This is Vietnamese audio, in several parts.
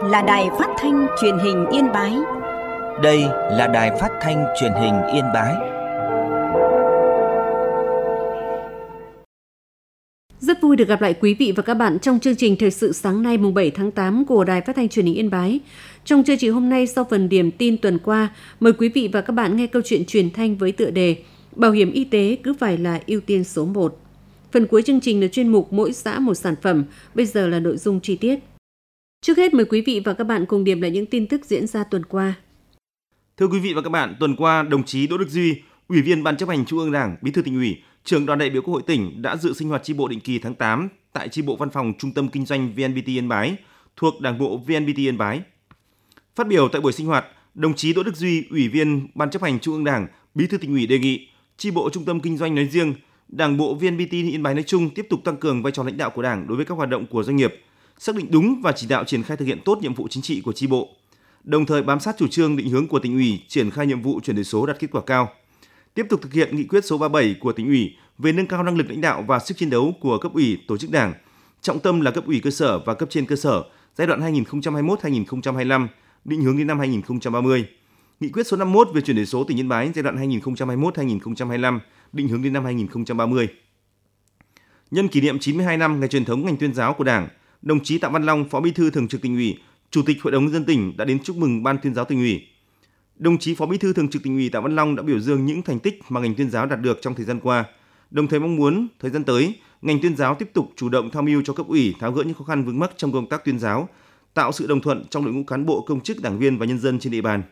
là Đài Phát thanh Truyền hình Yên Bái. Đây là Đài Phát thanh Truyền hình Yên Bái. Rất vui được gặp lại quý vị và các bạn trong chương trình Thời sự sáng nay mùng 7 tháng 8 của Đài Phát thanh Truyền hình Yên Bái. Trong chương trình hôm nay, sau phần điểm tin tuần qua, mời quý vị và các bạn nghe câu chuyện truyền thanh với tựa đề Bảo hiểm y tế cứ phải là ưu tiên số 1. Phần cuối chương trình là chuyên mục Mỗi xã một sản phẩm, bây giờ là nội dung chi tiết. Trước hết mời quý vị và các bạn cùng điểm lại những tin tức diễn ra tuần qua. Thưa quý vị và các bạn, tuần qua, đồng chí Đỗ Đức Duy, Ủy viên Ban Chấp hành Trung ương Đảng, Bí thư Tỉnh ủy, Trưởng đoàn đại biểu Quốc hội tỉnh đã dự sinh hoạt chi bộ định kỳ tháng 8 tại chi bộ văn phòng Trung tâm Kinh doanh VNPT Yên Bái thuộc Đảng bộ VNPT Yên Bái. Phát biểu tại buổi sinh hoạt, đồng chí Đỗ Đức Duy, Ủy viên Ban Chấp hành Trung ương Đảng, Bí thư Tỉnh ủy đề nghị chi bộ Trung tâm Kinh doanh nói riêng, Đảng bộ VNPT Yên Bái nói chung tiếp tục tăng cường vai trò lãnh đạo của Đảng đối với các hoạt động của doanh nghiệp, xác định đúng và chỉ đạo triển khai thực hiện tốt nhiệm vụ chính trị của chi bộ, đồng thời bám sát chủ trương định hướng của Tỉnh ủy triển khai nhiệm vụ chuyển đổi số đạt kết quả cao. Tiếp tục thực hiện nghị quyết số 37 của Tỉnh ủy về nâng cao năng lực lãnh đạo và sức chiến đấu của cấp ủy, tổ chức Đảng, trọng tâm là cấp ủy cơ sở và cấp trên cơ sở giai đoạn 2021-2025, định hướng đến năm 2030. Nghị quyết số 51 về chuyển đổi số tỉnh Yên Bái giai đoạn 2021-2025, định hướng đến năm 2030. Nhân kỷ niệm 92 năm ngày truyền thống ngành tuyên giáo của Đảng, đồng chí Tạ Văn Long, Phó Bí thư Thường trực Tỉnh ủy, Chủ tịch Hội đồng nhân dân tỉnh đã đến chúc mừng Ban Tuyên giáo Tỉnh ủy. Đồng chí Phó Bí thư Thường trực Tỉnh ủy Tạ Văn Long đã biểu dương những thành tích mà ngành tuyên giáo đạt được trong thời gian qua, đồng thời mong muốn thời gian tới, ngành tuyên giáo tiếp tục chủ động tham mưu cho cấp ủy tháo gỡ những khó khăn vướng mắc trong công tác tuyên giáo, tạo sự đồng thuận trong đội ngũ cán bộ, công chức, đảng viên và nhân dân trên địa bàn.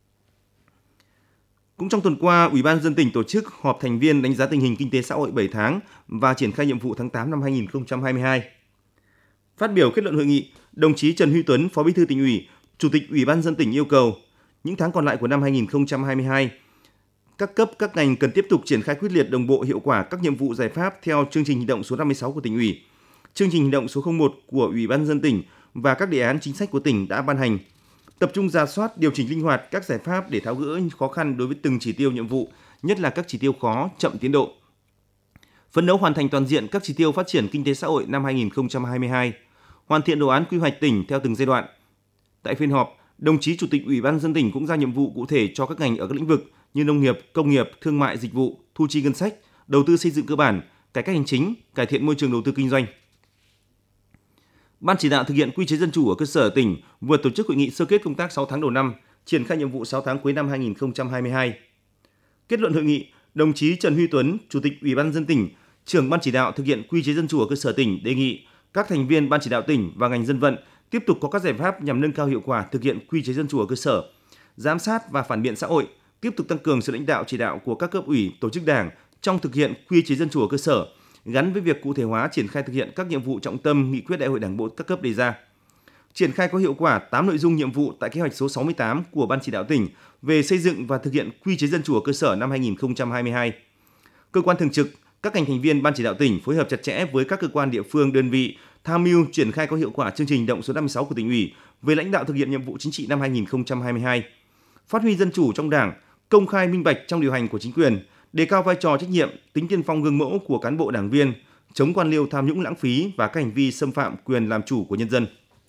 Cũng trong tuần qua, Ủy ban nhân dân tỉnh tổ chức họp thành viên đánh giá tình hình kinh tế xã hội 7 tháng và triển khai nhiệm vụ tháng 8 năm 2022. Phát biểu kết luận hội nghị, đồng chí Trần Huy Tuấn, Phó Bí thư Tỉnh ủy, Chủ tịch Ủy ban nhân dân tỉnh yêu cầu những tháng còn lại của năm 2022, các cấp, các ngành cần tiếp tục triển khai quyết liệt, đồng bộ, hiệu quả các nhiệm vụ giải pháp theo chương trình hành động số 56 của Tỉnh ủy, chương trình hành động số 01 của Ủy ban nhân dân tỉnh và các đề án chính sách của tỉnh đã ban hành. Tập trung rà soát, điều chỉnh linh hoạt các giải pháp để tháo gỡ khó khăn đối với từng chỉ tiêu nhiệm vụ, nhất là các chỉ tiêu khó, chậm tiến độ. Phấn đấu hoàn thành toàn diện các chỉ tiêu phát triển kinh tế xã hội năm 2022, hoàn thiện đồ án quy hoạch tỉnh theo từng giai đoạn. Tại phiên họp, đồng chí Chủ tịch Ủy ban nhân dân tỉnh cũng giao nhiệm vụ cụ thể cho các ngành ở các lĩnh vực như nông nghiệp, công nghiệp, thương mại, dịch vụ, thu chi ngân sách, đầu tư xây dựng cơ bản, cải cách hành chính, cải thiện môi trường đầu tư kinh doanh. Ban chỉ đạo thực hiện quy chế dân chủ ở cơ sở tỉnh vừa tổ chức hội nghị sơ kết công tác 6 tháng đầu năm, triển khai nhiệm vụ 6 tháng cuối năm 2022. Kết luận hội nghị, đồng chí Trần Huy Tuấn, Chủ tịch Ủy ban nhân dân tỉnh, trưởng Ban chỉ đạo thực hiện quy chế dân chủ ở cơ sở tỉnh đề nghị các thành viên Ban chỉ đạo tỉnh và ngành dân vận tiếp tục có các giải pháp nhằm nâng cao hiệu quả thực hiện quy chế dân chủ ở cơ sở, giám sát và phản biện xã hội, tiếp tục tăng cường sự lãnh đạo chỉ đạo của các cấp ủy, tổ chức Đảng trong thực hiện quy chế dân chủ ở cơ sở, gắn với việc cụ thể hóa triển khai thực hiện các nhiệm vụ trọng tâm nghị quyết Đại hội Đảng bộ các cấp đề ra. Triển khai có hiệu quả 8 nội dung nhiệm vụ tại kế hoạch số 68 của Ban chỉ đạo tỉnh về xây dựng và thực hiện quy chế dân chủ ở cơ sở năm 2022. Cơ quan thường trực, các ngành thành viên Ban chỉ đạo tỉnh phối hợp chặt chẽ với các cơ quan địa phương, đơn vị tham mưu triển khai có hiệu quả chương trình hành động số 56 của Tỉnh ủy về lãnh đạo thực hiện nhiệm vụ chính trị năm 2022. Phát huy dân chủ trong Đảng, công khai minh bạch trong điều hành của chính quyền, đề cao vai trò trách nhiệm, tính tiên phong gương mẫu của cán bộ đảng viên, chống quan liêu tham nhũng lãng phí và các hành vi xâm phạm quyền làm chủ của nhân dân.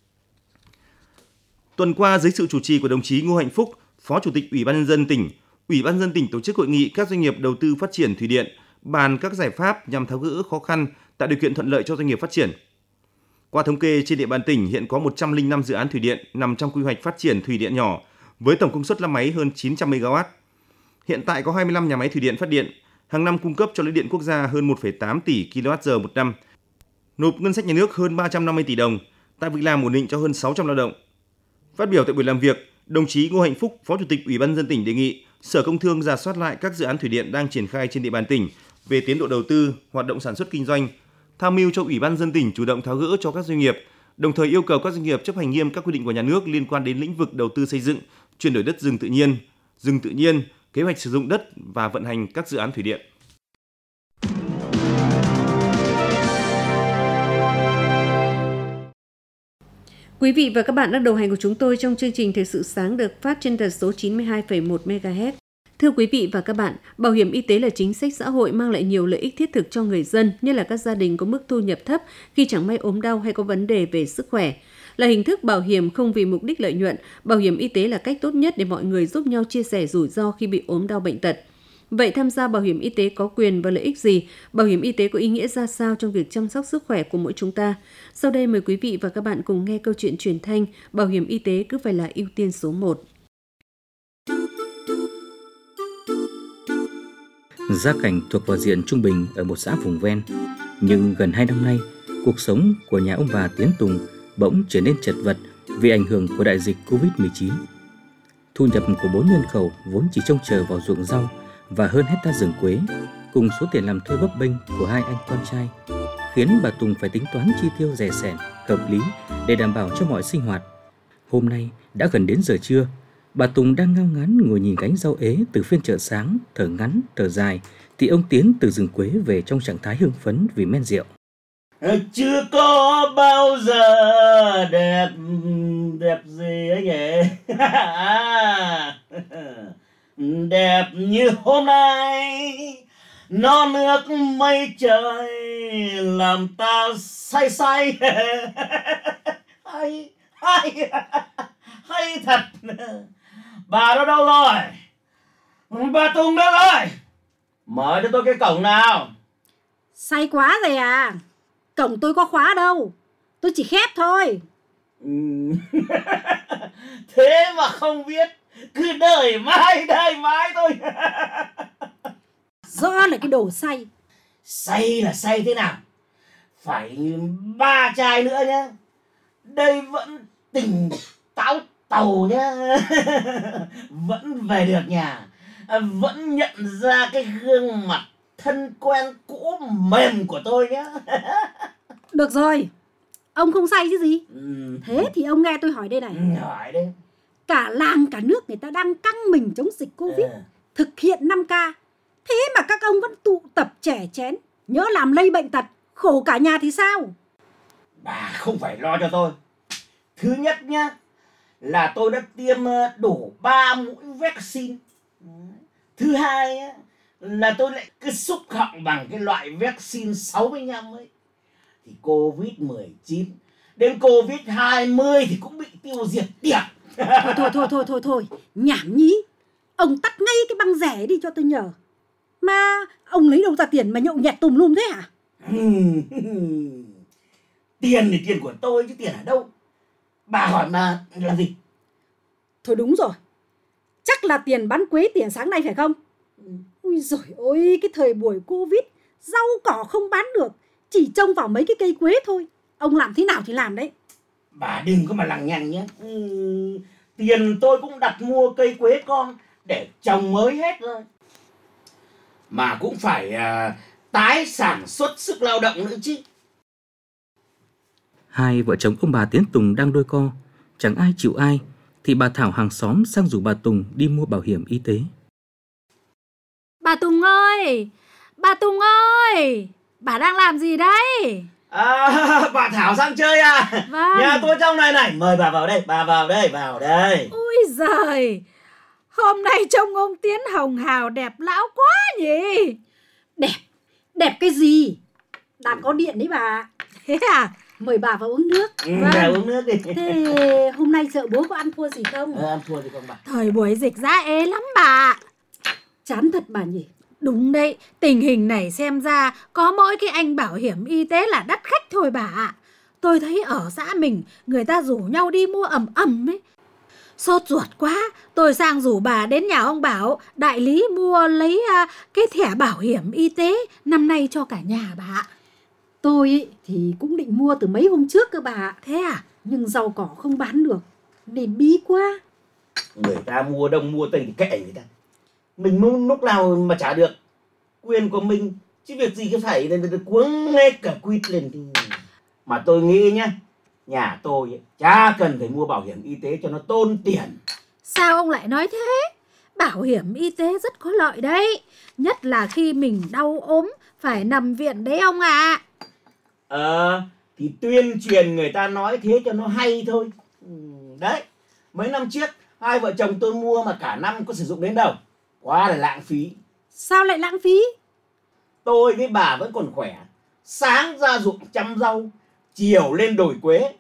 Tuần qua, dưới sự chủ trì của đồng chí Ngô Hạnh Phúc, Phó Chủ tịch Ủy ban nhân dân tỉnh, Ủy ban nhân dân tỉnh tổ chức hội nghị các doanh nghiệp đầu tư phát triển thủy điện, bàn các giải pháp nhằm tháo gỡ khó khăn, tạo điều kiện thuận lợi cho doanh nghiệp phát triển. Qua thống kê, trên địa bàn tỉnh hiện có 105 dự án thủy điện nằm trong quy hoạch phát triển thủy điện nhỏ với tổng công suất lắp máy hơn 900 MW. Hiện tại có 25 nhà máy thủy điện phát điện, hàng năm cung cấp cho lưới điện quốc gia hơn 1,8 tỷ kWh một năm, nộp ngân sách nhà nước hơn 350 tỷ đồng, tạo việc làm ổn định cho hơn 600 lao động. Phát biểu tại buổi làm việc, đồng chí Ngô Hạnh Phúc, Phó Chủ tịch Ủy ban nhân dân tỉnh đề nghị Sở Công Thương rà soát lại các dự án thủy điện đang triển khai trên địa bàn tỉnh về tiến độ đầu tư, hoạt động sản xuất kinh doanh, tham mưu cho Ủy ban nhân dân tỉnh chủ động tháo gỡ cho các doanh nghiệp, đồng thời yêu cầu các doanh nghiệp chấp hành nghiêm các quy định của nhà nước liên quan đến lĩnh vực đầu tư xây dựng, chuyển đổi đất rừng tự nhiên, kế hoạch sử dụng đất và vận hành các dự án thủy điện. Quý vị và các bạn đang đồng hành của chúng tôi trong chương trình Thời sự sáng được phát trên tần số 92,1 MHz. Thưa quý vị và các bạn, bảo hiểm y tế là chính sách xã hội mang lại nhiều lợi ích thiết thực cho người dân, như là các gia đình có mức thu nhập thấp khi chẳng may ốm đau hay có vấn đề về sức khỏe. Là hình thức bảo hiểm không vì mục đích lợi nhuận, bảo hiểm y tế là cách tốt nhất để mọi người giúp nhau chia sẻ rủi ro khi bị ốm đau bệnh tật. Vậy tham gia bảo hiểm y tế có quyền và lợi ích gì? Bảo hiểm y tế có ý nghĩa ra sao trong việc chăm sóc sức khỏe của mỗi chúng ta? Sau đây mời quý vị và các bạn cùng nghe câu chuyện truyền thanh Bảo hiểm y tế cứ phải là ưu tiên số 1. Gia cảnh thuộc vào diện trung bình ở một xã vùng ven, nhưng gần 2 năm nay, cuộc sống của nhà ông bà Tiến Tùng bỗng trở nên chật vật vì ảnh hưởng của đại dịch Covid-19. Thu nhập của 4 nhân khẩu vốn chỉ trông chờ vào ruộng rau và hơn hecta rừng quế, cùng số tiền làm thuê bấp bênh của 2 anh con trai, khiến bà Tùng phải tính toán chi tiêu dè sẻn, hợp lý để đảm bảo cho mọi sinh hoạt. Hôm nay đã gần đến giờ trưa, bà Tùng đang ngao ngán ngồi nhìn gánh rau ế từ phiên chợ sáng, thở ngắn, thở dài, thì ông Tiến từ rừng quế về trong trạng thái hưng phấn vì men rượu. Chưa có bao giờ đẹp gì ấy nhỉ? Đẹp như hôm nay, non nước mây trời làm ta say say. Hay thật. Bà đó đâu rồi? Bà Tùng đâu rồi? Mở cho tôi cái cổng nào. Say quá rồi à? Cổng tôi có khóa đâu, tôi chỉ khép thôi. Thế mà không biết, cứ đợi mãi thôi. Rõ là cái đồ say. Say là say thế nào? Phải 3 chai nữa nhá. Đây vẫn tỉnh táo tàu nhá. Vẫn về được nhà, vẫn nhận ra cái gương mặt thân quen cũ mềm của tôi nhá. Được rồi, ông không say chứ gì. Thế thì ông nghe tôi hỏi đây này. Hỏi đây. Cả làng cả nước người ta đang căng mình chống dịch Covid, thực hiện 5K. Thế mà các ông vẫn tụ tập chè chén, nhỡ làm lây bệnh tật, khổ cả nhà thì sao? Bà không phải lo cho tôi. Thứ nhất nhá, là tôi đã tiêm đủ 3 mũi vaccine. Thứ hai á, là tôi lại cứ xúc họng bằng cái loại vaccine 65 ấy. Thì Covid-19 đến Covid-20 thì cũng bị tiêu diệt tiệt. Thôi, nhảm nhí. Ông tắt ngay cái băng rẻ đi cho tôi nhờ. Mà ông lấy đâu ra tiền mà nhậu nhẹt tùm lum thế hả? Tiền thì tiền của tôi chứ tiền ở đâu? Bà hỏi mà làm gì? Thôi đúng rồi, chắc là tiền bán quế tiền sáng nay phải không? Ui dồi ôi, cái thời buổi Covid, rau cỏ không bán được, chỉ trông vào mấy cái cây quế thôi. Ông làm thế nào thì làm đấy. Bà đừng có mà lằng nhằng nhé. Tiền tôi cũng đặt mua cây quế con để trồng mới hết rồi. Mà cũng phải tái sản xuất sức lao động nữa chứ. Hai vợ chồng ông bà Tiến Tùng đang đôi co, chẳng ai chịu ai, thì bà Thảo hàng xóm sang rủ bà Tùng đi mua bảo hiểm y tế. Bà Tùng ơi, bà đang làm gì đấy? Bà Thảo sang chơi à? Vâng. Nhà tôi trong này, mời bà vào đây. Ui giời, hôm nay trông ông Tiến hồng hào đẹp lão quá nhỉ? Đẹp cái gì? Đang có điện đấy bà. Thế à? Mời bà vào uống nước. Vâng. Uống nước đi. Thế hôm nay chợ búa có ăn thua gì không? Ăn thua gì không bà? Thời buổi dịch giá ế lắm bà. Chán thật bà nhỉ? Đúng đấy, tình hình này xem ra có mỗi cái anh bảo hiểm y tế là đắt khách thôi bà ạ. Tôi thấy ở xã mình người ta rủ nhau đi mua ầm ấy. Sốt ruột quá, tôi sang rủ bà đến nhà ông Bảo, đại lý mua lấy cái thẻ bảo hiểm y tế năm nay cho cả nhà bà ạ. Tôi thì cũng định mua từ mấy hôm trước cơ bà. Thế à? Nhưng rau cỏ không bán được nên bí quá. Người ta mua đông mua tây thì kệ người ta. Mình muốn lúc nào mà trả được. Quyền của mình. Chứ việc gì cứ phải cuống hết cả quýt lên thì... Mà tôi nghĩ nhá, nhà tôi chả cần phải mua bảo hiểm y tế cho nó tốn tiền. Sao ông lại nói thế? Bảo hiểm y tế rất có lợi đấy. Nhất là khi mình đau ốm phải nằm viện đấy ông ạ. Thì tuyên truyền người ta nói thế cho nó hay thôi. Đấy, mấy năm trước hai vợ chồng tôi mua mà cả năm có sử dụng đến đâu. Quá là lãng phí. Sao lại lãng phí? Tôi với bà vẫn còn khỏe. Sáng ra ruộng chăm rau, chiều lên đồi quế.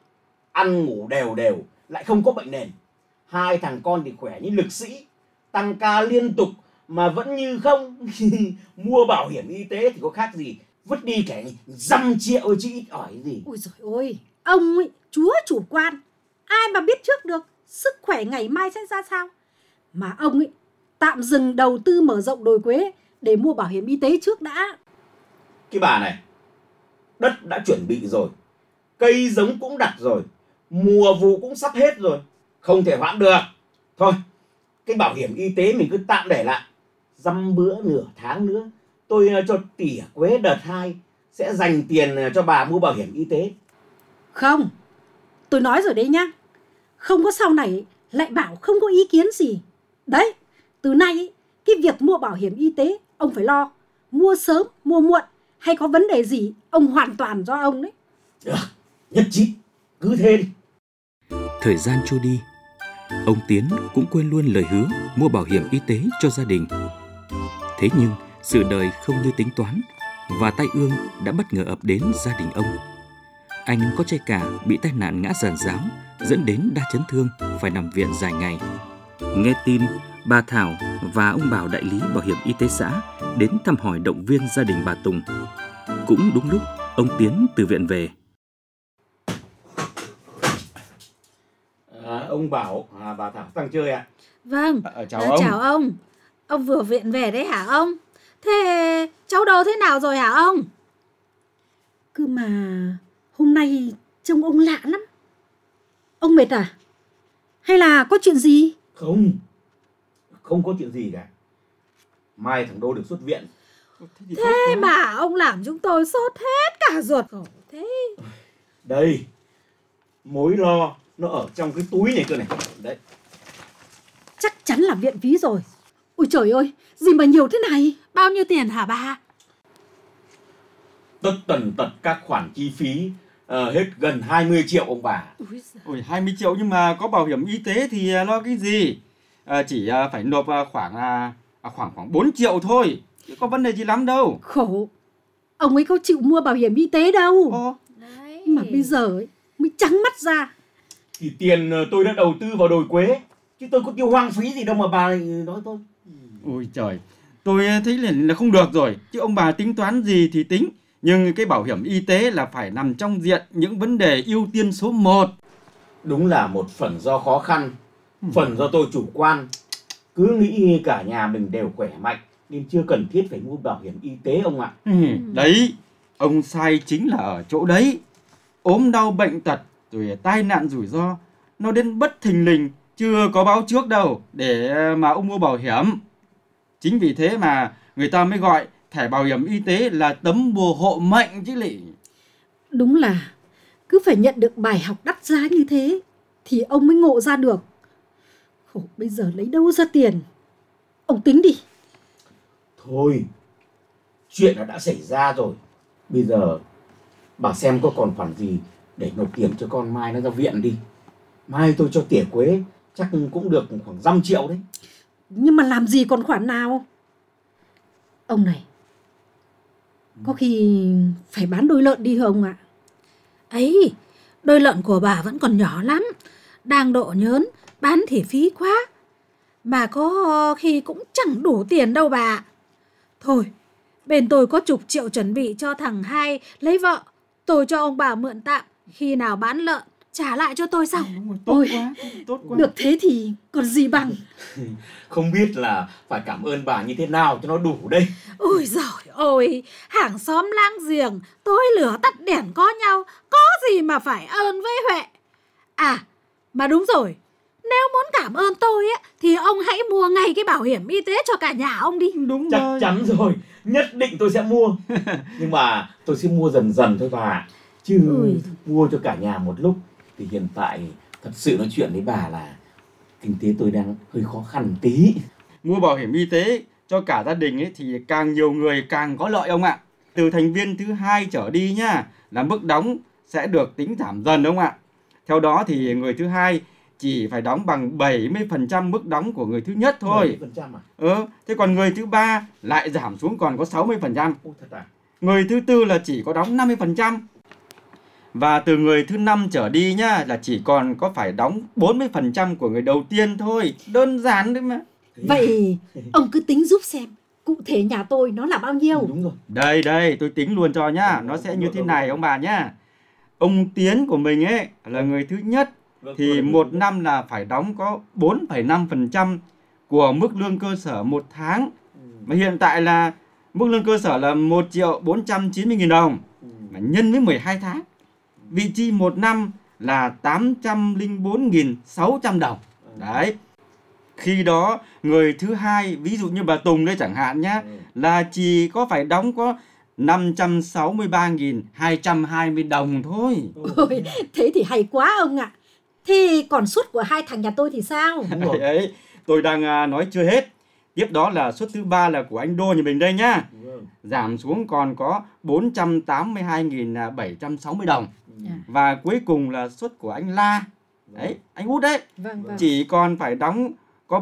ăn ngủ đều đều, lại không có bệnh nền. Hai thằng con thì khỏe như lực sĩ, tăng ca liên tục mà vẫn như không. Mua bảo hiểm y tế thì có khác gì vứt đi cả dăm triệu chứ ít ỏi gì. Ôi giời ơi, ông ấy chúa chủ quan, ai mà biết trước được sức khỏe ngày mai sẽ ra sao. Mà ông ấy tạm dừng đầu tư mở rộng đồi Quế để mua bảo hiểm y tế trước đã. Cái bà này, đất đã chuẩn bị rồi, cây giống cũng đặt rồi, mùa vụ cũng sắp hết rồi, không thể hoãn được. Thôi, cái bảo hiểm y tế mình cứ tạm để lại, dăm bữa nửa tháng nữa tôi cho tỉa Quế đợt 2 sẽ dành tiền cho bà mua bảo hiểm y tế. Không, tôi nói rồi đấy nhá, không có sau này lại bảo không có ý kiến gì. Đấy, từ nay cái việc mua bảo hiểm y tế ông phải lo, mua sớm mua muộn hay có vấn đề gì ông hoàn toàn do ông đấy. Được, nhất trí, cứ thế đi. Thời gian trôi đi, ông Tiến cũng quên luôn lời hứa mua bảo hiểm y tế cho gia đình. Thế nhưng sự đời không như tính toán và tai ương đã bất ngờ ập đến gia đình ông. Anh có trai cả bị tai nạn ngã giàn giáo dẫn đến đa chấn thương phải nằm viện dài ngày. Nghe tin, bà Thảo và ông Bảo đại lý bảo hiểm y tế xã đến thăm hỏi động viên gia đình bà Tùng. Cũng đúng lúc ông Tiến từ viện về. Ông Bảo, bà Thảo sang chơi ạ. Vâng, chào ông. Chào ông. Ông vừa viện về đấy hả ông? Thế cháu đâu thế nào rồi hả ông? Cứ mà hôm nay trông ông lạ lắm. Ông mệt à? Hay là có chuyện gì? Không có chuyện gì cả. Mai thằng Đô được xuất viện. Thế mà ông làm chúng tôi sốt hết cả ruột. Thế Đây, mối lo nó ở trong cái túi này cơ này. Đấy. Chắc chắn là viện phí rồi. Ôi trời ơi, gì mà nhiều thế này? bao nhiêu tiền hả bà? Tất tần tật các khoản chi phí hết gần 20 triệu ông bà. Ôi, 20 triệu nhưng mà có bảo hiểm y tế thì lo cái gì? Chỉ phải nộp khoảng 4 triệu thôi. Chứ có vấn đề gì lắm đâu. Khổ. Ông ấy có chịu mua bảo hiểm y tế đâu. Đấy. Mà bây giờ ấy, mới trắng mắt ra. Thì tiền tôi đã đầu tư vào đồi Quế, chứ tôi có tiêu hoang phí gì đâu mà bà nói tôi. Ôi trời, tôi thấy là không được rồi. Chứ ông bà tính toán gì thì tính. Nhưng cái bảo hiểm y tế là phải nằm trong diện những vấn đề ưu tiên số 1. Đúng là một phần do khó khăn, phần do tôi chủ quan. Cứ nghĩ cả nhà mình đều khỏe mạnh nên chưa cần thiết phải mua bảo hiểm y tế ông ạ. Đấy, ông sai chính là ở chỗ đấy. Ốm đau bệnh tật rồi tai nạn rủi ro nó đến bất thình lình, chưa có báo trước đâu để mà ông mua bảo hiểm. Chính vì thế mà người ta mới gọi thẻ bảo hiểm y tế là tấm bùa hộ mệnh chứ lị. Đúng là cứ phải nhận được bài học đắt giá như thế thì ông mới ngộ ra được. Khổ, bây giờ lấy đâu ra tiền? Ông tính đi. Thôi, chuyện đã xảy ra rồi. Bây giờ bà xem có còn khoản gì để nộp tiền cho con Mai nó ra viện đi. Mai tôi cho tỉa Quế chắc cũng được khoảng 5 triệu đấy. Nhưng mà làm gì còn khoản nào? Ông này, có khi phải bán đôi lợn đi hả ông ạ? Ấy, đôi lợn của bà vẫn còn nhỏ lắm, đang độ nhớn, bán thì phí quá. Mà có khi cũng chẳng đủ tiền đâu bà. Thôi, bên tôi có chục triệu chuẩn bị cho thằng Hai lấy vợ. Tôi cho ông bà mượn tạm, khi nào bán lợn trả lại cho tôi sau. Tốt quá. Được thế thì còn gì bằng. Không biết là phải cảm ơn bà như thế nào cho nó đủ đây. Ôi giời ơi, hàng xóm láng giềng, tối lửa tắt đèn có nhau, có gì mà phải ơn với Huệ. À, mà đúng rồi, nếu muốn cảm ơn tôi á, thì ông hãy mua ngay cái bảo hiểm y tế cho cả nhà ông đi. Đúng Chắc rồi. chắn rồi, nhất định tôi sẽ mua. Nhưng mà tôi sẽ mua dần dần thôi bà. Chứ mua cho cả nhà một lúc thì hiện tại thật sự nói chuyện với bà là kinh tế tôi đang hơi khó khăn tí. Mua bảo hiểm y tế cho cả gia đình ấy thì càng nhiều người càng có lợi ông ạ. Từ thành viên thứ 2 trở đi nhá, là mức đóng sẽ được tính giảm dần ông ạ. Theo đó thì người thứ 2 chỉ phải đóng bằng 70% mức đóng của người thứ nhất thôi. 70% à? Thế còn người thứ 3 lại giảm xuống còn có 60%. Ô, thật à? Người thứ 4 là chỉ có đóng 50%. Và từ người thứ 5 trở đi nhá là chỉ còn có phải đóng 40% của người đầu tiên thôi. Đơn giản đấy mà. Vậy ông cứ tính giúp xem, cụ thể nhà tôi nó là bao nhiêu? Đúng rồi. Đây, tôi tính luôn cho nhá. Nó sẽ như thế này ông bà nhá. Ông Tiến của mình ấy là người thứ nhất thì một năm là phải đóng có 4,5% của mức lương cơ sở một tháng. Mà hiện tại là mức lương cơ sở là 1.490.000 đồng mà nhân với 12 tháng. Vị chi một năm là 804.600 đồng. Đấy. Khi đó người thứ hai, ví dụ như bà Tùng đây chẳng hạn nhá, là chỉ có phải đóng có 563.220 đồng thôi. Ôi, thế thì hay quá ông ạ. Thế còn suất của hai thằng nhà tôi thì sao? Đấy, tôi đang nói chưa hết. Tiếp đó là suất thứ 3 là của anh Đô nhà mình đây nhá. Giảm xuống còn có 482.760 đồng. Và cuối cùng là suất của anh La. Đấy, anh Út đấy. Vâng. Chỉ còn phải đóng có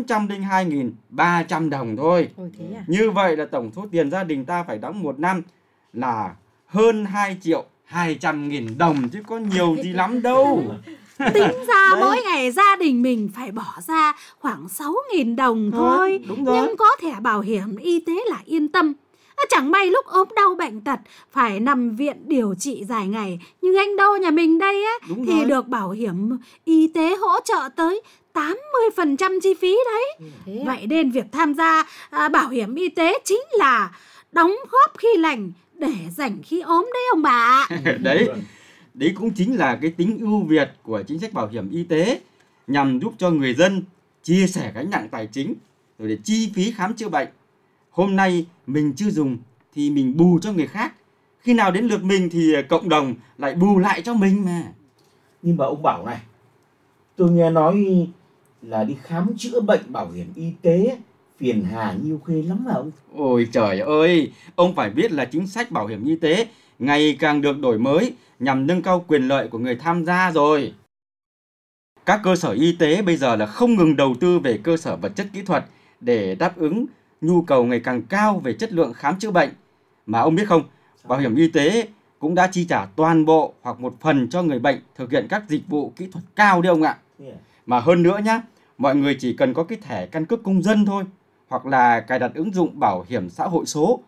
402.300 đồng thôi. Ôi, thế à? Như vậy là tổng số tiền gia đình ta phải đóng một năm là hơn 2.200.000 đồng chứ có nhiều gì lắm đâu. Tính ra mỗi ngày gia đình mình phải bỏ ra khoảng 6.000 đồng thôi. Đúng rồi. Nhưng có thẻ bảo hiểm y tế là yên tâm. Chẳng may lúc ốm đau bệnh tật phải nằm viện điều trị dài ngày như anh Đô nhà mình đây á, thì rồi. được bảo hiểm y tế hỗ trợ tới 80% chi phí đấy. Vậy nên việc tham gia bảo hiểm y tế chính là đóng góp khi lành để dành khi ốm đấy ông bà. Đấy cũng chính là cái tính ưu việt của chính sách bảo hiểm y tế, nhằm giúp cho người dân chia sẻ gánh nặng tài chính rồi để chi phí khám chữa bệnh. Hôm nay mình chưa dùng thì mình bù cho người khác. Khi nào đến lượt mình thì cộng đồng lại bù lại cho mình mà. Nhưng mà ông bảo này, tôi nghe nói là đi khám chữa bệnh bảo hiểm y tế phiền hà nhiêu khê lắm mà ông. Ôi trời ơi, ông phải biết là chính sách bảo hiểm y tế ngày càng được đổi mới nhằm nâng cao quyền lợi của người tham gia rồi. Các cơ sở y tế bây giờ là không ngừng đầu tư về cơ sở vật chất kỹ thuật để đáp ứng nhu cầu ngày càng cao về chất lượng khám chữa bệnh. Mà ông biết không, bảo hiểm y tế cũng đã chi trả toàn bộ hoặc một phần cho người bệnh thực hiện các dịch vụ kỹ thuật cao đấy ông ạ. Mà hơn nữa nhá, mọi người chỉ cần có cái thẻ căn cước công dân thôi, hoặc là cài đặt ứng dụng bảo hiểm xã hội số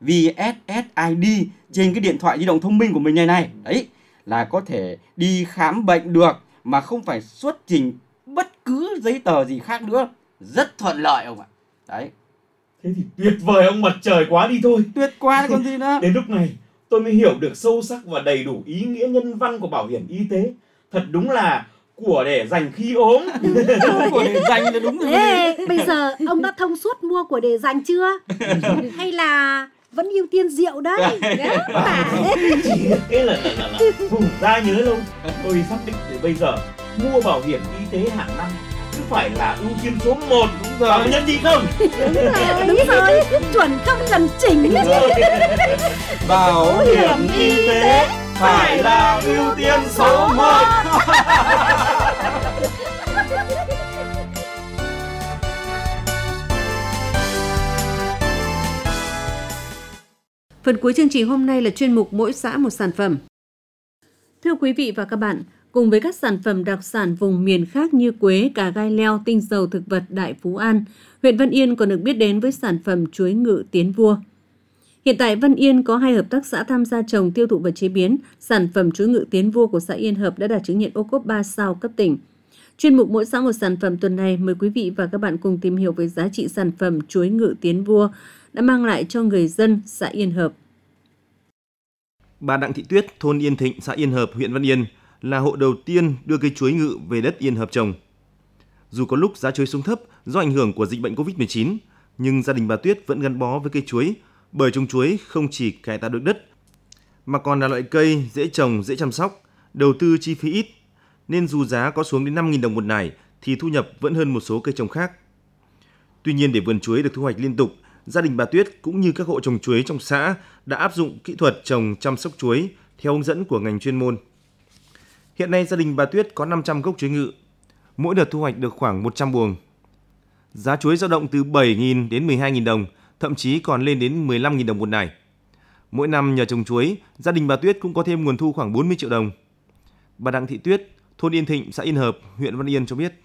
VSSID trên cái điện thoại di động thông minh của mình này. Đấy, là có thể đi khám bệnh được mà không phải xuất trình bất cứ giấy tờ gì khác nữa. Rất thuận lợi ông ạ. Đấy. Thế thì tuyệt vời ông, mặt trời quá đi thôi. Tuyệt quá còn gì nữa. Đến lúc này tôi mới hiểu được sâu sắc và đầy đủ ý nghĩa nhân văn của bảo hiểm y tế. Thật đúng là của để dành khi ốm. Của để dành là đúng rồi. Thế bây giờ ông đã thông suốt mua của để dành chưa? Hay là vẫn ưu tiên rượu đấy? Chỉ cái là vùng ra nhớ luôn. Tôi xác định từ bây giờ mua bảo hiểm y tế hàng năm cứ phải là ưu tiên số 1. Đúng rồi. Bảo nhân gì không? Đúng rồi, chuẩn không cần chỉnh. Bảo hiểm y tế phải là ưu tiên số 1. Phần cuối chương trình hôm nay là chuyên mục Mỗi xã một sản phẩm. Thưa quý vị và các bạn, cùng với các sản phẩm đặc sản vùng miền khác như quế, cà gai leo, tinh dầu thực vật Đại Phú An, huyện Văn Yên còn được biết đến với sản phẩm chuối ngự Tiến Vua. Hiện tại Văn Yên có 2 hợp tác xã tham gia trồng, tiêu thụ và chế biến sản phẩm chuối ngự Tiến Vua của xã Yên Hợp đã đạt chứng nhận ô cốp 3 sao cấp tỉnh. Chuyên mục Mỗi xã một sản phẩm tuần này mời quý vị và các bạn cùng tìm hiểu về giá trị sản phẩm chuối ngự Tiến Vua đã mang lại cho người dân xã Yên Hợp. Bà Đặng Thị Tuyết, thôn Yên Thịnh, xã Yên Hợp, huyện Văn Yên là hộ đầu tiên đưa cây chuối ngự về đất Yên Hợp trồng. Dù có lúc giá chuối xuống thấp do ảnh hưởng của dịch bệnh Covid-19, nhưng gia đình bà Tuyết vẫn gắn bó với cây chuối, bởi trồng chuối không chỉ cải tạo được đất, mà còn là loại cây dễ trồng, dễ chăm sóc, đầu tư chi phí ít, nên dù giá có xuống đến 5.000 đồng một nải thì thu nhập vẫn hơn một số cây trồng khác. Tuy nhiên để vườn chuối được thu hoạch liên tục, gia đình bà Tuyết cũng như các hộ trồng chuối trong xã đã áp dụng kỹ thuật trồng chăm sóc chuối theo hướng dẫn của ngành chuyên môn. Hiện nay gia đình bà Tuyết có 500 gốc chuối ngự, mỗi đợt thu hoạch được khoảng 100 buồng. Giá chuối dao động từ 7.000 đến 12.000 đồng, thậm chí còn lên đến 15.000 đồng một nải. Mỗi năm nhờ trồng chuối, gia đình bà Tuyết cũng có thêm nguồn thu khoảng 40 triệu đồng. Bà Đặng Thị Tuyết, thôn Yên Thịnh, xã Yên Hợp, huyện Văn Yên cho biết.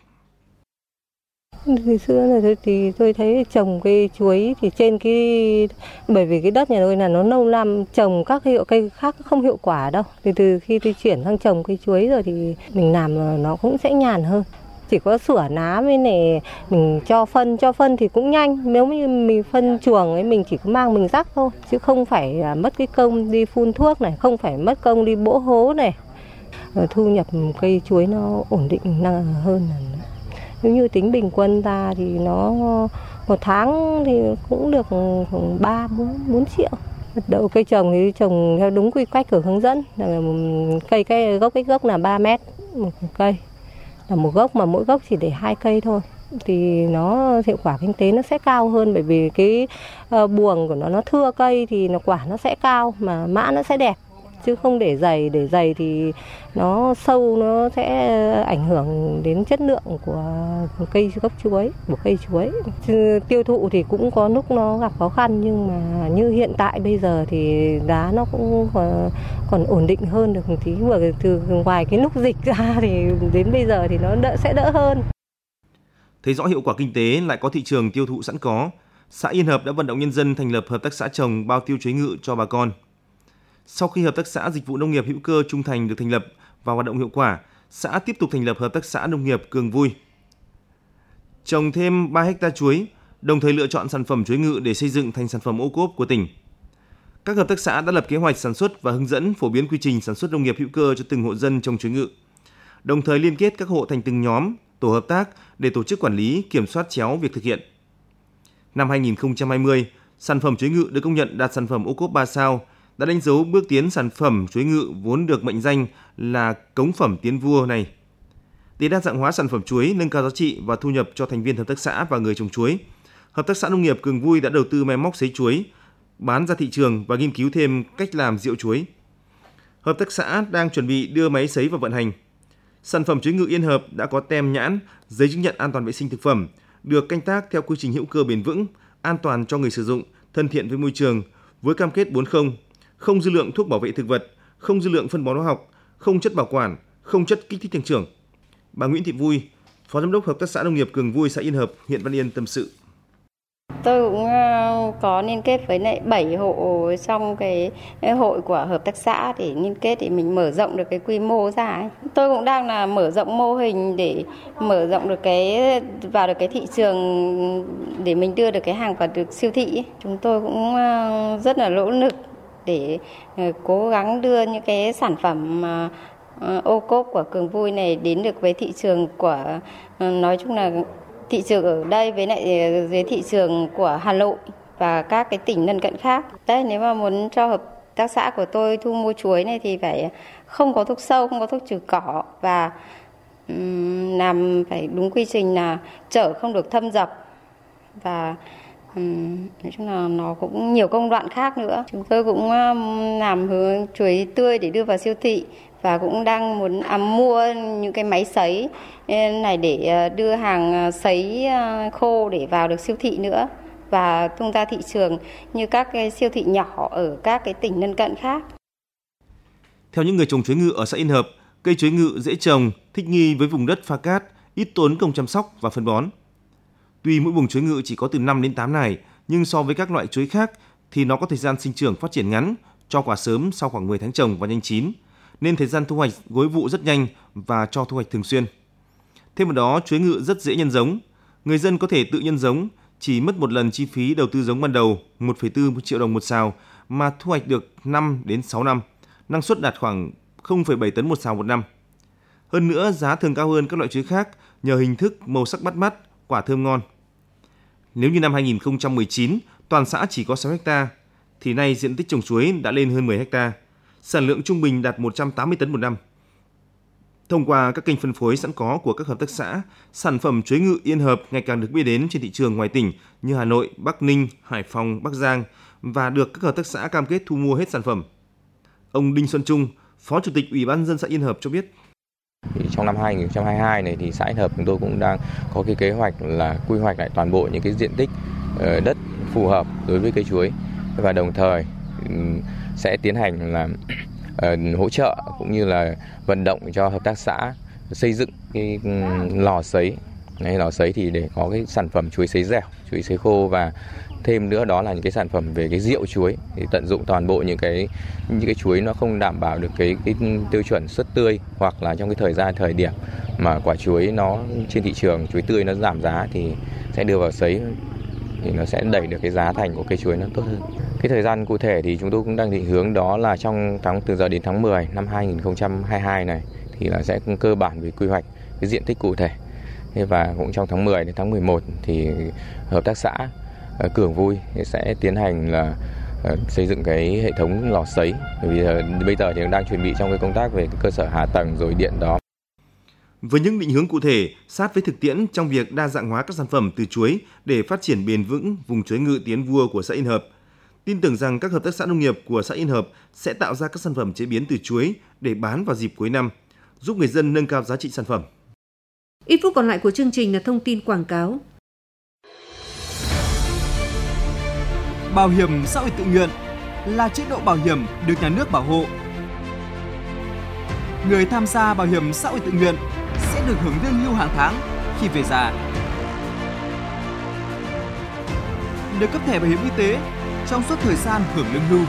Từ xưa là thì tôi thấy trồng cây chuối thì bởi vì cái đất nhà tôi là nó lâu năm, trồng các hiệu cây khác không hiệu quả đâu. Thì từ khi tôi chuyển sang trồng cây chuối rồi thì mình làm nó cũng sẽ nhàn hơn. Chỉ có sửa ná với này mình cho phân thì cũng nhanh. Nếu như mình phân chuồng ấy mình chỉ có mang mình rắc thôi, chứ không phải mất cái công đi phun thuốc này, không phải mất công đi bỗ hố này. Thu nhập cây chuối nó ổn định hơn. Nếu như tính bình quân ra thì nó một tháng thì cũng được khoảng 3-4 triệu. Đậu cây trồng thì trồng theo đúng quy cách của hướng dẫn. Cây gốc là 3 mét một cây. Là một gốc mà mỗi gốc chỉ để 2 cây thôi. Thì nó hiệu quả kinh tế nó sẽ cao hơn, bởi vì cái buồng của nó thưa cây thì quả nó sẽ cao mà mã nó sẽ đẹp. Chứ không để dày thì nó sâu, nó sẽ ảnh hưởng đến chất lượng của cây chuối. Chứ tiêu thụ thì cũng có lúc nó gặp khó khăn, nhưng mà như hiện tại bây giờ thì giá nó cũng còn ổn định hơn được một tí. Từ ngoài cái lúc dịch ra thì đến bây giờ thì nó sẽ đỡ hơn. Thấy rõ hiệu quả kinh tế lại có thị trường tiêu thụ sẵn có, xã Yên Hợp đã vận động nhân dân thành lập hợp tác xã trồng bao tiêu chuối ngự cho bà con. Sau khi Hợp tác xã Dịch vụ Nông nghiệp Hữu cơ Trung Thành được thành lập và hoạt động hiệu quả, xã tiếp tục thành lập Hợp tác xã Nông nghiệp Cường Vui. Trồng thêm 3 ha chuối, đồng thời lựa chọn sản phẩm chuối ngự để xây dựng thành sản phẩm ô cốp của tỉnh. Các hợp tác xã đã lập kế hoạch sản xuất và hướng dẫn phổ biến quy trình sản xuất nông nghiệp hữu cơ cho từng hộ dân trồng chuối ngự, đồng thời liên kết các hộ thành từng nhóm, tổ hợp tác để tổ chức quản lý, kiểm soát chéo việc thực hiện. Năm 2020, sản phẩm chuối ngự được công nhận đạt sản phẩm ô cốp 3 sao, đã đánh dấu bước tiến sản phẩm chuối ngự vốn được mệnh danh là cống phẩm tiến vua này. Để đa dạng hóa sản phẩm chuối, nâng cao giá trị và thu nhập cho thành viên hợp tác xã và người trồng chuối, Hợp tác xã Nông nghiệp Cường Vui đã đầu tư máy móc sấy chuối, bán ra thị trường và nghiên cứu thêm cách làm rượu chuối. Hợp tác xã đang chuẩn bị đưa máy sấy vào vận hành. Sản phẩm chuối ngự Yên Hợp đã có tem nhãn, giấy chứng nhận an toàn vệ sinh thực phẩm, được canh tác theo quy trình hữu cơ bền vững, an toàn cho người sử dụng, thân thiện với môi trường, với cam kết 4không, không dư lượng thuốc bảo vệ thực vật, không dư lượng phân bón hóa học, không chất bảo quản, không chất kích thích tăng trưởng. Bà Nguyễn Thị Vui, Phó Giám đốc Hợp tác xã Nông nghiệp Cường Vui, xã Yên Hợp, huyện Văn Yên tâm sự. Tôi cũng có liên kết với lại 7 hộ trong cái hội của hợp tác xã để liên kết để mình mở rộng được cái quy mô ra ấy. Tôi cũng đang là mở rộng mô hình để mở rộng được vào được cái thị trường để mình đưa được cái hàng vào được siêu thị ấy. Chúng tôi cũng rất là nỗ lực để cố gắng đưa những cái sản phẩm ô cốp của Cường Vui này đến được với thị trường của, nói chung là thị trường ở đây với lại dưới thị trường của Hà Nội và các cái tỉnh lân cận khác. Đấy, nếu mà muốn cho hợp tác xã của tôi thu mua chuối này thì phải không có thuốc sâu, không có thuốc trừ cỏ và làm phải đúng quy trình là chở không được thâm dập và nói chung là nó cũng nhiều công đoạn khác nữa. Chúng tôi cũng làm hướng chuối tươi để đưa vào siêu thị và cũng đang muốn mua những cái máy sấy này để đưa hàng sấy khô để vào được siêu thị nữa và tung ra thị trường như các cái siêu thị nhỏ ở các cái tỉnh lân cận khác. Theo những người trồng chuối ngự ở xã Yên Hợp, cây chuối ngự dễ trồng, thích nghi với vùng đất pha cát, ít tốn công chăm sóc và phân bón. Tuy mỗi buồng chuối ngự chỉ có từ 5 đến 8 nải, nhưng so với các loại chuối khác thì nó có thời gian sinh trưởng phát triển ngắn, cho quả sớm sau khoảng 10 tháng trồng và nhanh chín, nên thời gian thu hoạch gối vụ rất nhanh và cho thu hoạch thường xuyên. Thêm vào đó, chuối ngự rất dễ nhân giống. Người dân có thể tự nhân giống, chỉ mất một lần chi phí đầu tư giống ban đầu 1,4 triệu đồng một sào mà thu hoạch được 5 đến 6 năm. Năng suất đạt khoảng 0,7 tấn một sào một năm. Hơn nữa, giá thường cao hơn các loại chuối khác nhờ hình thức màu sắc bắt mắt, quả thơm ngon. Nếu như năm 2019 toàn xã chỉ có 6 ha, thì nay diện tích trồng chuối đã lên hơn 10 ha. Sản lượng trung bình đạt 180 tấn một năm. Thông qua các kênh phân phối sẵn có của các hợp tác xã, sản phẩm chuối ngự Yên Hợp ngày càng được biết đến trên thị trường ngoài tỉnh như Hà Nội, Bắc Ninh, Hải Phòng, Bắc Giang và được các hợp tác xã cam kết thu mua hết sản phẩm. Ông Đinh Xuân Trung, Phó Chủ tịch Ủy ban nhân dân xã Yên Hợp cho biết. Trong năm 2022 này thì xã Yên Hợp chúng tôi cũng đang có cái kế hoạch là quy hoạch lại toàn bộ những cái diện tích đất phù hợp đối với cây chuối và đồng thời sẽ tiến hành là hỗ trợ cũng như là vận động cho hợp tác xã xây dựng cái lò sấy. Lò sấy thì để có cái sản phẩm chuối sấy dẻo, chuối sấy khô, và thêm nữa đó là những cái sản phẩm về cái rượu chuối, thì tận dụng toàn bộ những cái chuối nó không đảm bảo được cái tiêu chuẩn xuất tươi, hoặc là trong cái thời điểm mà quả chuối nó trên thị trường chuối tươi nó giảm giá thì sẽ đưa vào sấy, thì nó sẽ đẩy được cái giá thành của cây chuối nó tốt hơn. Cái thời gian cụ thể thì chúng tôi cũng đang định hướng đó là từ giờ đến tháng 10 năm 2022 này thì là sẽ cơ bản về quy hoạch cái diện tích cụ thể. Và cũng trong tháng 10 đến tháng 11 thì hợp tác xã Cường Vui sẽ tiến hành là xây dựng cái hệ thống lò sấy. Bởi vì bây giờ thì đang chuẩn bị trong cái công tác về cơ sở hạ tầng rồi điện đó. Với những định hướng cụ thể, sát với thực tiễn trong việc đa dạng hóa các sản phẩm từ chuối để phát triển bền vững vùng chuối ngự Tiến Vua của xã Yên Hợp, tin tưởng rằng các hợp tác xã nông nghiệp của xã Yên Hợp sẽ tạo ra các sản phẩm chế biến từ chuối để bán vào dịp cuối năm, giúp người dân nâng cao giá trị sản phẩm. Ít phút còn lại của chương trình là thông tin quảng cáo. Bảo hiểm xã hội tự nguyện là chế độ bảo hiểm được nhà nước bảo hộ. Người tham gia bảo hiểm xã hội tự nguyện sẽ được hưởng lương hưu hàng tháng khi về già. Được cấp thẻ bảo hiểm y tế trong suốt thời gian hưởng lương hưu.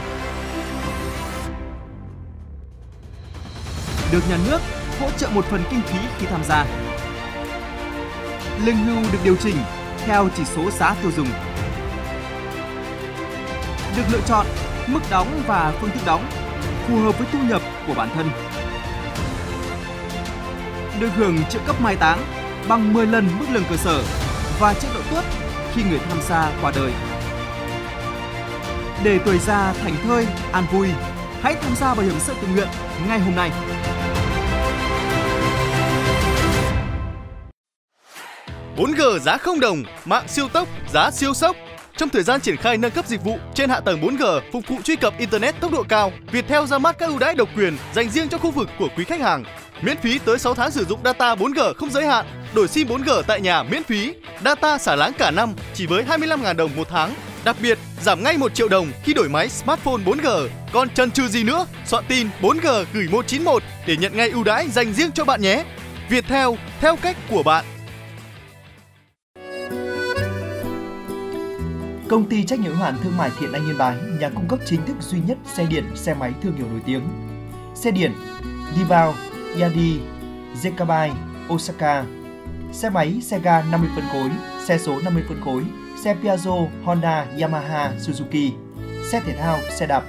Được nhà nước hỗ trợ một phần kinh phí khi tham gia. Lương hưu được điều chỉnh theo chỉ số giá tiêu dùng. Được lựa chọn mức đóng và phương thức đóng phù hợp với thu nhập của bản thân. Được hưởng trợ cấp mai táng bằng 10 lần mức lương cơ sở và chế độ tuất khi người tham gia qua đời. Để tuổi già thảnh thơi, an vui, hãy tham gia bảo hiểm xã hội tự nguyện ngay hôm nay. .4G giá 0 đồng, mạng siêu tốc, giá siêu sốc. Trong thời gian triển khai nâng cấp dịch vụ trên hạ tầng 4G phục vụ truy cập Internet tốc độ cao, Viettel ra mắt các ưu đãi độc quyền dành riêng cho khu vực của quý khách hàng. Miễn phí tới 6 tháng sử dụng data 4G không giới hạn, đổi SIM 4G tại nhà miễn phí, data xả láng cả năm chỉ với 25.000 đồng một tháng. Đặc biệt, giảm ngay 1 triệu đồng khi đổi máy smartphone 4G. Còn chần chừ gì nữa, soạn tin 4G gửi 191 để nhận ngay ưu đãi dành riêng cho bạn nhé. Viettel, theo cách của bạn. Công ty trách nhiệm hữu hạn thương mại Thiện Anh Yên Bái, nhà cung cấp chính thức duy nhất xe điện, xe máy thương hiệu nổi tiếng. Xe điện Divao, Yadi, Zekabai, Osaka. Xe máy, xe ga 50 phân khối, xe số 50 phân khối, xe Piaggio, Honda, Yamaha, Suzuki, xe thể thao, xe đạp.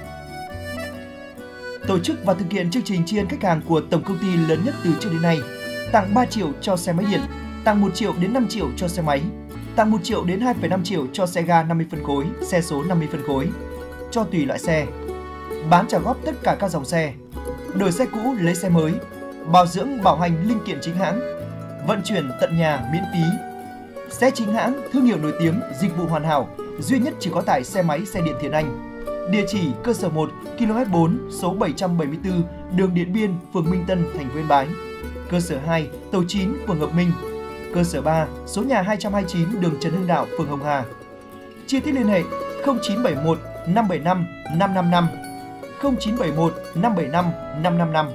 Tổ chức và thực hiện chương trình tri ân khách hàng của tổng công ty lớn nhất từ trước đến nay. Tặng 3 triệu cho xe máy điện, tặng 1 triệu đến 5 triệu cho xe máy, tặng 1 triệu đến 2,5 triệu cho xe ga 50 phân khối, xe số 50 phân khối, cho tùy loại xe. Bán trả góp tất cả các dòng xe. Đổi xe cũ lấy xe mới. Bảo dưỡng bảo hành linh kiện chính hãng. Vận chuyển tận nhà miễn phí. Xe chính hãng, thương hiệu nổi tiếng, dịch vụ hoàn hảo, duy nhất chỉ có tại xe máy xe điện Thiện Anh. Địa chỉ cơ sở 1, km 4, số 774, đường Điện Biên, phường Minh Tân, thành phố Yên Bái. Cơ sở 2, tổ 9, phường Hợp Minh. Cơ sở 3, số nhà 229, đường Trần Hưng Đạo, phường Hồng Hà. Chi tiết liên hệ 0971 575 555, 0971 575 555.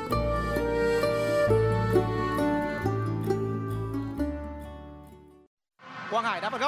Quang Hải đá vào góc.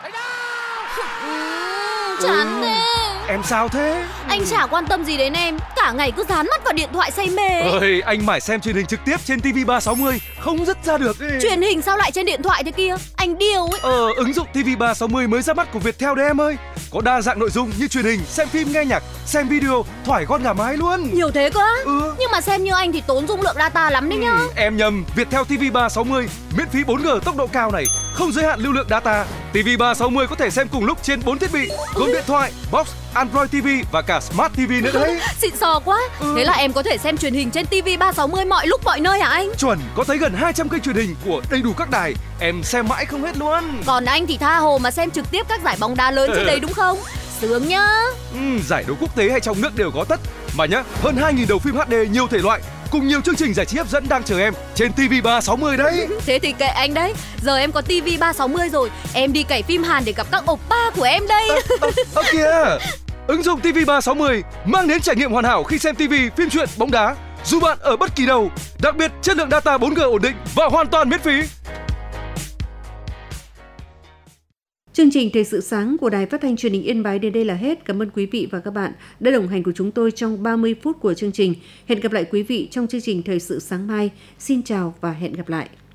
Chán thế. Em sao thế? Anh chả quan tâm gì đến em, cả ngày cứ dán mắt vào điện thoại say mê. Ơi, anh mải xem truyền hình trực tiếp trên TV360, không dứt ra được ấy. Truyền hình sao lại trên điện thoại thế kia? Anh điêu ấy. Ứng dụng TV360 mới ra mắt của Viettel đấy em ơi. Có đa dạng nội dung như truyền hình, xem phim, nghe nhạc, xem video, thoải con gà mái luôn. Nhiều thế cơ á? Nhưng mà xem như anh thì tốn dung lượng data lắm đấy nhá. Em nhầm, Viettel TV360 miễn phí 4G tốc độ cao này, không giới hạn lưu lượng data. TV360 có thể xem cùng lúc trên 4 thiết bị, gồm điện thoại, box, Android TV và cả Smart TV nữa đấy. Xịn sò quá. Thế là em có thể xem truyền hình trên TV360 mọi lúc mọi nơi hả anh? Chuẩn, có tới gần 200 kênh truyền hình của đầy đủ các đài. Em xem mãi không hết luôn. Còn anh thì tha hồ mà xem trực tiếp các giải bóng đá lớn trên đấy đúng không? Sướng nhá. Giải đấu quốc tế hay trong nước đều có tất. Mà nhá, hơn 2.000 đầu phim HD nhiều thể loại cùng nhiều chương trình giải trí hấp dẫn đang chờ em trên TV360 đấy. Thế thì kệ anh đấy. Giờ em có TV360 rồi. Em đi cày phim Hàn để gặp các oppa của em đây. Kìa. Ứng dụng TV360 mang đến trải nghiệm hoàn hảo khi xem TV, phim truyện, bóng đá, dù bạn ở bất kỳ đâu. Đặc biệt, chất lượng data 4G ổn định và hoàn toàn miễn phí. Chương trình Thời sự sáng của Đài Phát thanh Truyền hình Yên Bái đến đây là hết. Cảm ơn quý vị và các bạn đã đồng hành cùng chúng tôi trong 30 phút của chương trình. Hẹn gặp lại quý vị trong chương trình Thời sự sáng mai. Xin chào và hẹn gặp lại.